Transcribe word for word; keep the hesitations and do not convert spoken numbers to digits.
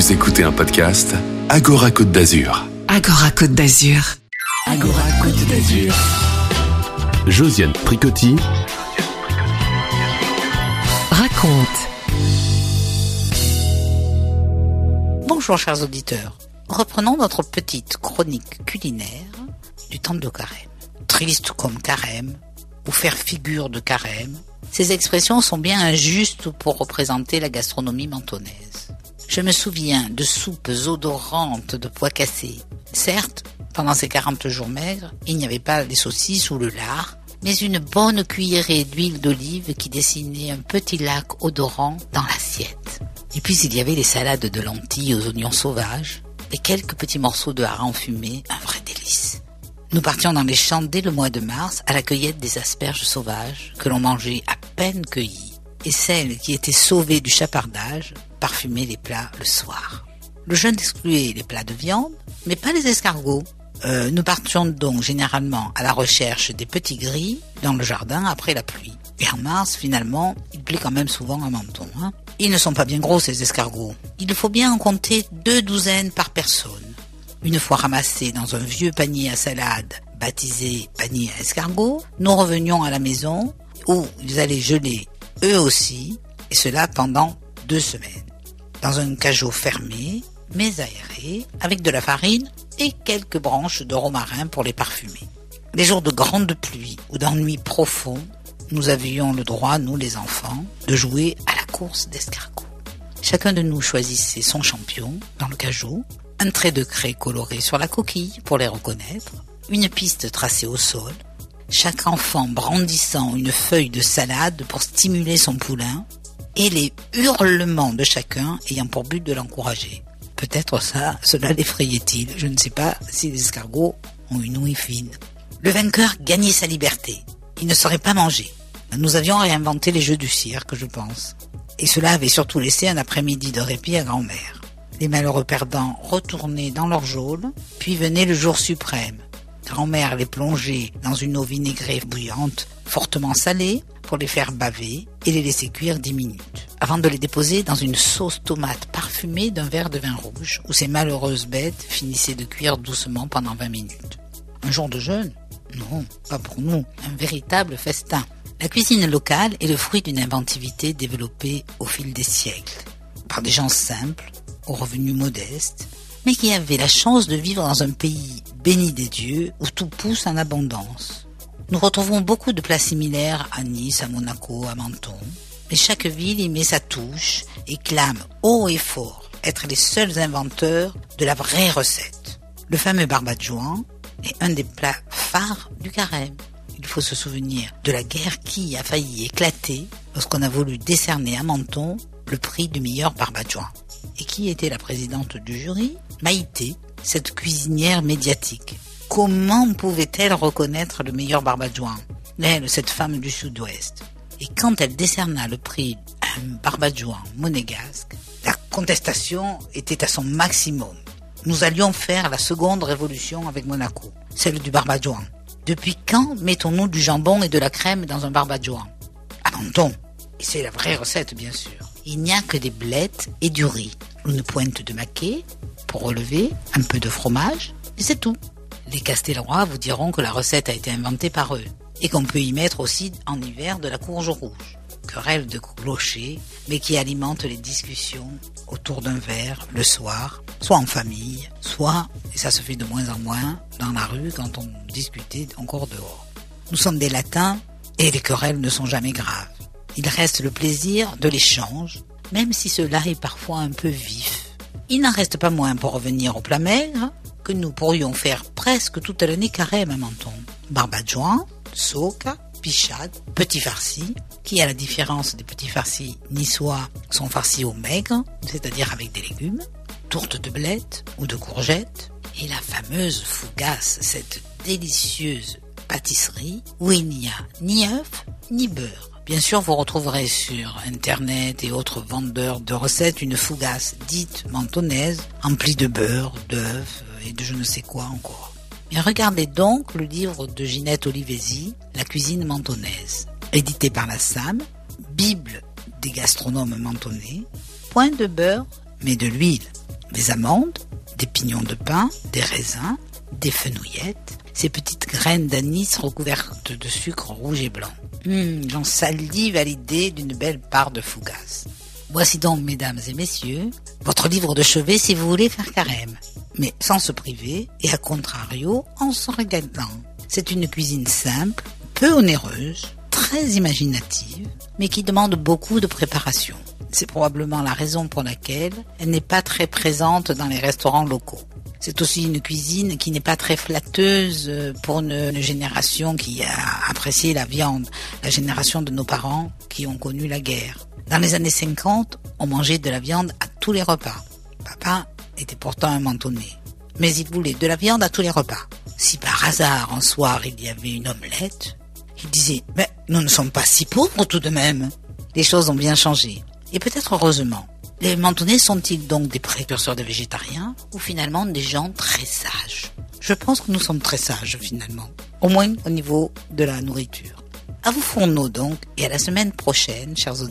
Vous écoutez un podcast Agora Côte d'Azur. Agora Côte d'Azur. Agora Côte d'Azur. Josiane Tricotti raconte. Bonjour chers auditeurs. Reprenons notre petite chronique culinaire du temps de carême. Triste comme carême, ou faire figure de carême, ces expressions sont bien injustes pour représenter la gastronomie mentonnaise. Je me souviens de soupes odorantes de pois cassés. Certes, pendant ces quarante jours maigres, il n'y avait pas les saucisses ou le lard, mais une bonne cuillerée d'huile d'olive qui dessinait un petit lac odorant dans l'assiette. Et puis il y avait les salades de lentilles aux oignons sauvages et quelques petits morceaux de hareng fumé, un vrai délice. Nous partions dans les champs dès le mois de mars à la cueillette des asperges sauvages que l'on mangeait à peine cueillies, et celles qui étaient sauvées du chapardage parfumaient les plats le soir. Le jeûne excluait les plats de viande, mais pas les escargots. Euh, nous partions donc généralement à la recherche des petits gris dans le jardin après la pluie. Et en mars, finalement, il plaît quand même souvent à Menton. Hein. Ils ne sont pas bien gros, ces escargots. Il faut bien en compter deux douzaines par personne. Une fois ramassés dans un vieux panier à salade, baptisé panier à escargots, nous revenions à la maison où ils allaient geler eux aussi, et cela pendant deux semaines. Dans un cajot fermé, mais aéré, avec de la farine et quelques branches de romarin pour les parfumer. Les jours de grande pluie ou d'ennui profond, nous avions le droit, nous les enfants, de jouer à la course d'escargots. Chacun de nous choisissait son champion dans le cajot, un trait de craie coloré sur la coquille pour les reconnaître, une piste tracée au sol, chaque enfant brandissant une feuille de salade pour stimuler son poulain, et les hurlements de chacun ayant pour but de l'encourager. Peut-être ça, cela l'effrayait-il. Je ne sais pas si les escargots ont une ouïe fine. Le vainqueur gagnait sa liberté. Il ne serait pas mangé. Nous avions réinventé les jeux du cirque, je pense. Et cela avait surtout laissé un après-midi de répit à grand-mère. Les malheureux perdants retournaient dans leur geôle, puis venait le jour suprême. Grand-mère les plongeait dans une eau vinaigrée bouillante, fortement salée, pour les faire baver et les laisser cuire dix minutes, avant de les déposer dans une sauce tomate parfumée d'un verre de vin rouge, où ces malheureuses bêtes finissaient de cuire doucement pendant vingt minutes. Un jour de jeûne ? Non, pas pour nous, un véritable festin. La cuisine locale est le fruit d'une inventivité développée au fil des siècles, par des gens simples, aux revenus modestes, mais qui avaient la chance de vivre dans un pays béni des dieux où tout pousse en abondance. Nous retrouvons beaucoup de plats similaires à Nice, à Monaco, à Menton, mais chaque ville y met sa touche et clame haut et fort être les seuls inventeurs de la vraie recette. Le fameux barbacoa est un des plats phares du carême. Il faut se souvenir de la guerre qui a failli éclater lorsqu'on a voulu décerner à Menton le prix du meilleur barbacoa. Et qui était la présidente du jury ? Maïté, cette cuisinière médiatique. Comment pouvait-elle reconnaître le meilleur barbacoa ? Elle, cette femme du sud-ouest. Et quand elle décerna le prix à un barbacoa monégasque, la contestation était à son maximum. Nous allions faire la seconde révolution avec Monaco, celle du barbacoa. Depuis quand mettons-nous du jambon et de la crème dans un barbacoa ? À Menton. Et c'est la vraie recette, bien sûr. Il n'y a que des blettes et du riz, une pointe de maquet pour relever, un peu de fromage, et c'est tout. Les Castelrois vous diront que la recette a été inventée par eux, et qu'on peut y mettre aussi en hiver de la courge rouge. Querelle de clocher, mais qui alimente les discussions autour d'un verre le soir, soit en famille, soit, et ça se fait de moins en moins, dans la rue quand on discutait encore dehors. Nous sommes des latins, et les querelles ne sont jamais graves. Il reste le plaisir de l'échange, même si cela est parfois un peu vif. Il n'en reste pas moins, pour revenir au plat maigre, que nous pourrions faire presque toute l'année carême à Menton. Barbacoa, soca, pichade, petits farcis, qui à la différence des petits farcis niçois sont farcis au maigre, c'est-à-dire avec des légumes, tourte de blettes ou de courgettes, et la fameuse fougasse, cette délicieuse pâtisserie où il n'y a ni œufs ni beurre. Bien sûr, vous retrouverez sur Internet et autres vendeurs de recettes une fougasse dite mentonnaise, emplie de beurre, d'œufs et de je ne sais quoi encore. Mais regardez donc le livre de Ginette Olivesi, La cuisine mentonnaise, édité par la S A M, Bible des gastronomes mentonnais, point de beurre, mais de l'huile. Des amandes, des pignons de pin, des raisins, des fenouillettes, ces petites graines d'anis recouvertes de sucre rouge et blanc. Hum, j'en salive à l'idée d'une belle part de fougasse. Voici donc, mesdames et messieurs, votre livre de chevet si vous voulez faire carême, mais sans se priver et à contrario en se régalant. C'est une cuisine simple, peu onéreuse, très imaginative, mais qui demande beaucoup de préparation. C'est probablement la raison pour laquelle elle n'est pas très présente dans les restaurants locaux. C'est aussi une cuisine qui n'est pas très flatteuse pour une, une génération qui a apprécié la viande, la génération de nos parents qui ont connu la guerre. Dans les années cinquante, on mangeait de la viande à tous les repas. Papa était pourtant un mentonné, mais il voulait de la viande à tous les repas. Si par hasard, un soir, il y avait une omelette, il disait « Mais nous ne sommes pas si pauvres tout de même !» Les choses ont bien changé, et peut-être heureusement. Les mentonnais sont-ils donc des précurseurs de végétariens ou finalement des gens très sages? Je pense que nous sommes très sages finalement, au moins au niveau de la nourriture. À vous fourneaux donc, et à la semaine prochaine, chers auditeurs.